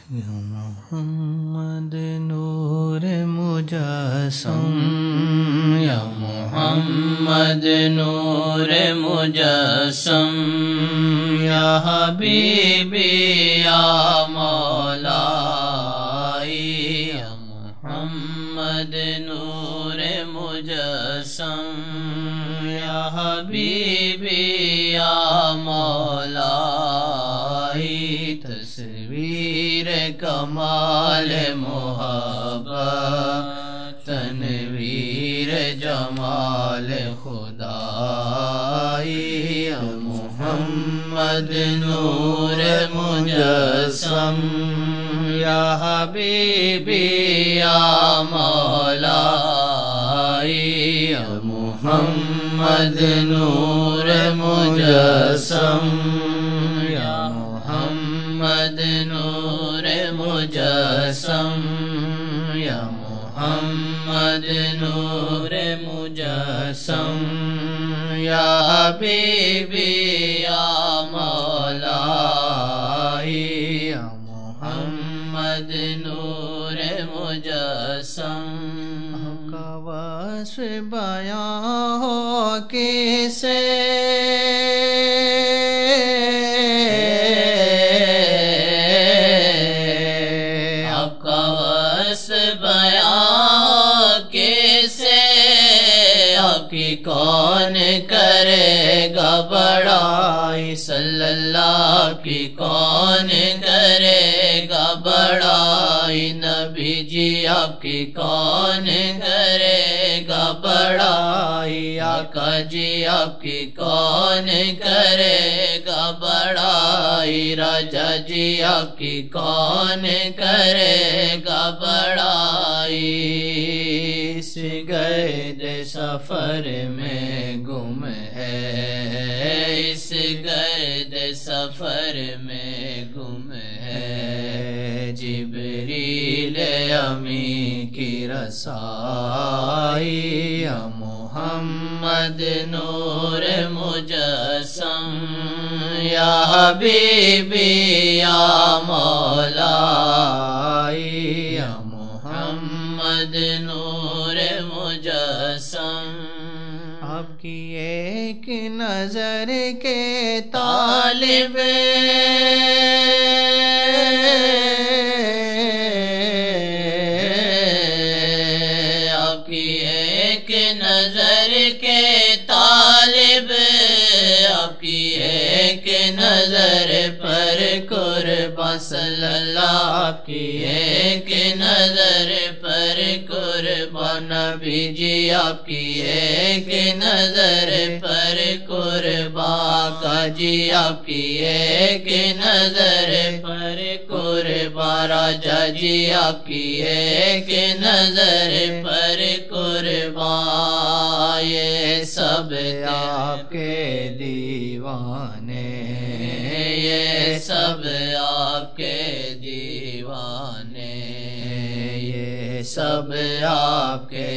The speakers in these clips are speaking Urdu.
یا محمد نور مجسم، یا محمد نور مجسم، یا حبیبی یا مولائی، یا محمد نور مجسم، یا حبیبی یا مولائی، تصویر کمال محبت، تنویر جمال خدائی، یا محمد نور مجسم، یا حبیبی یا مولائی، یا محمد نور مجسم، یا محمد نور مجسم، یا محمد نور مجسم، یا حبیبی یا مولائی، یا محمد نور مجسم۔ آپ کا وصف بیان ہو کسے، کون کرے گا بڑائی، صلی اللہ کی کون کرے گا بڑائی، نبی جی آپ کی کون کرے گا بڑائی، آقا جی آپ کی کون کرے گا بڑائی، راجا جی آپ کی کون کرے گا بڑائی، اس گرد سفر میں گم ہے، اس گرد سفر میں گم ہے، جبریل امی کی رسائی، یا محمد نور مجسم، یا حبیبی یا مولائی، یا محمد نور مجسم۔ آپ کی ایک نظر کے طالب، آپ کی ایک نظر کے طالب، آپ کی ایک نظر پر قربان، صلی اللہ آپ کی ایک نظر پر قربان، نبی جی آپ کی ایک نظر پر قربان، کا جی آپ کی ایک نظر پر قربان، راجا جی آپ کی ایک نظر پر قربان، یہ سب آپ کے دیوانے، یہ سب آپ کے دیوانے، یہ سب آپ کے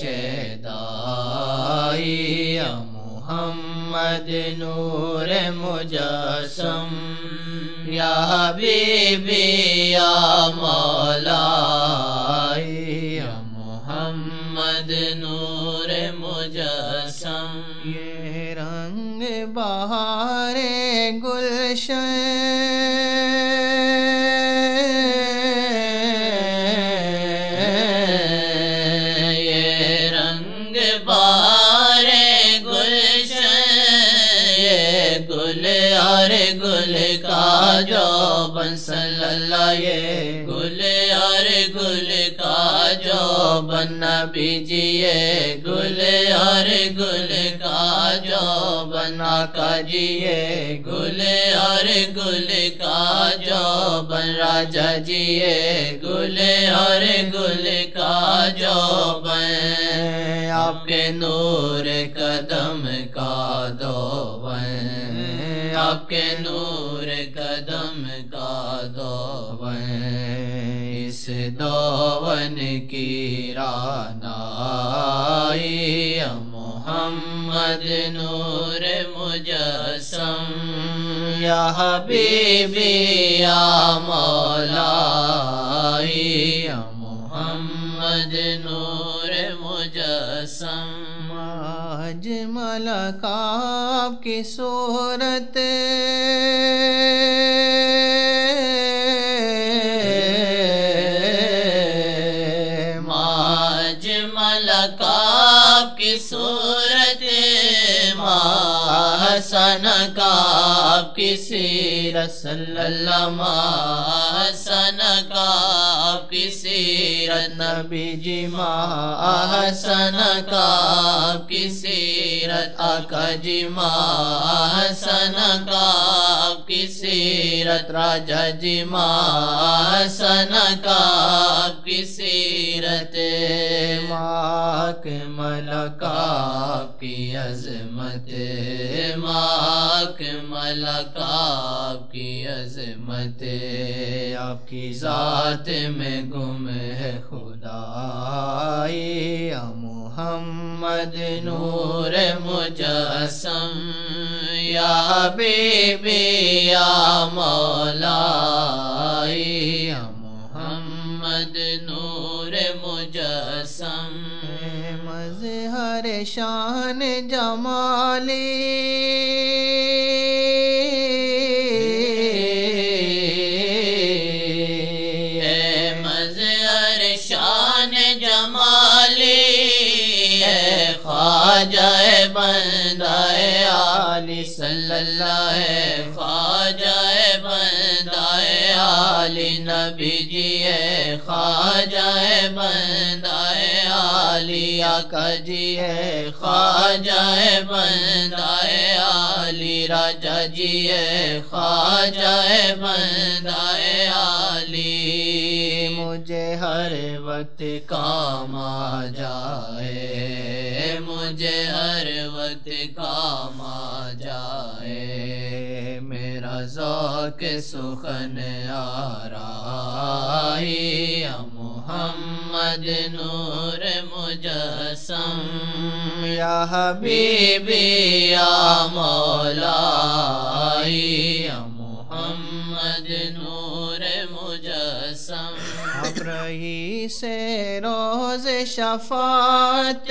شیدائی، یا محمد نور مجسم، یا حبیبی یا مولائی، یا محمد نور مجسم۔ یہ رنگ بہار گلشن، گل کا جو بن، صلی اللہ یہ گل اور گل کا جو بن، نبی جی یہ گل اور گل کا جو بن، آقا جی یہ گل اور گل کا جو بن، راجا جی یہ گل اور گل کا جو بن، آپ کے نور قدم کا دوبن، آپ کے نور قدم کا دوبن، اس دوبن کی رانائی، یا محمد نور مجسم، یا حبیبی یا مولا ملک آپ کی صورت ماج ملک آپ کی صورت حسن کا آپ کی سیرت صلی اللہ حسن کا آپ کی سیرت نبی جی حسن کا آپ کی سیرت آقا جی حسن کا آپ کی سیرت راجا جی حسن کا آپ کی سیرت ماک ملک آپ کی عظمت ماک ملک آپ کی عظمت آپ کی ذات میں گم ہے خدائی محمد نور مجسم یا حبیبی یا مولائی یا محمد نور مجسم مظہر شان جمالی خواجہ بندہ عالی صلی اللہ خواجہ بندہ عالی نبی جی خواجہ بندہ عالی آقا جی خواجہ بندہ عالی راجا جی خواجہ بندہ عالی مجھے ہر وقت کام آ جائے مجھے ہر وقت کام آ جائے میرا ذوق سخن آرائی محمد نور مجسم یا حبیبی یا مولائی یا محمد نور مجسم اب رہی سے روز شفاعت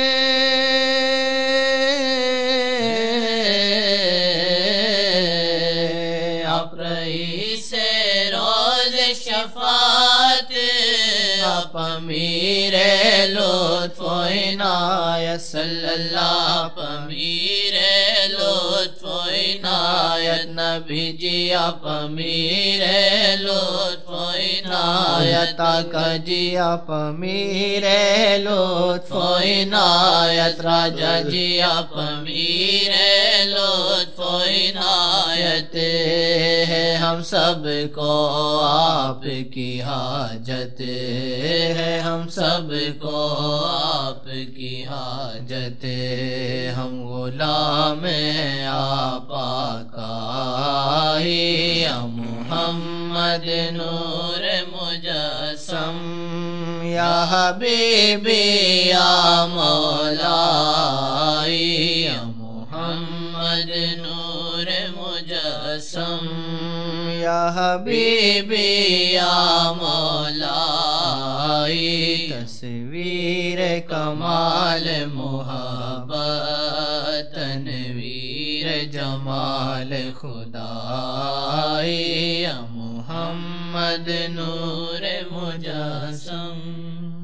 آپ رہی سے روز شفاعت آپ امیر لطف و عنایت صلی اللہ آپ امیر لطف و عنایت نبی جی آپ امیر لطف و عنایت آقا جی آپ امیر لطف و عنایت راجا جی آپ امیر لطف و عنایت ہے ہم سب کو آپ کی حاجت ہے ہم سب کو آپ کی حاجت ہم غلام ہیں آپ آقا ہی محمد نور مجسم یا حبیبی یا مولائی یا محمد نور مجسم یا حبیبی یا مولائی تصویر کمال محبت تنویر جمال خدائی یا محمد نور مجسم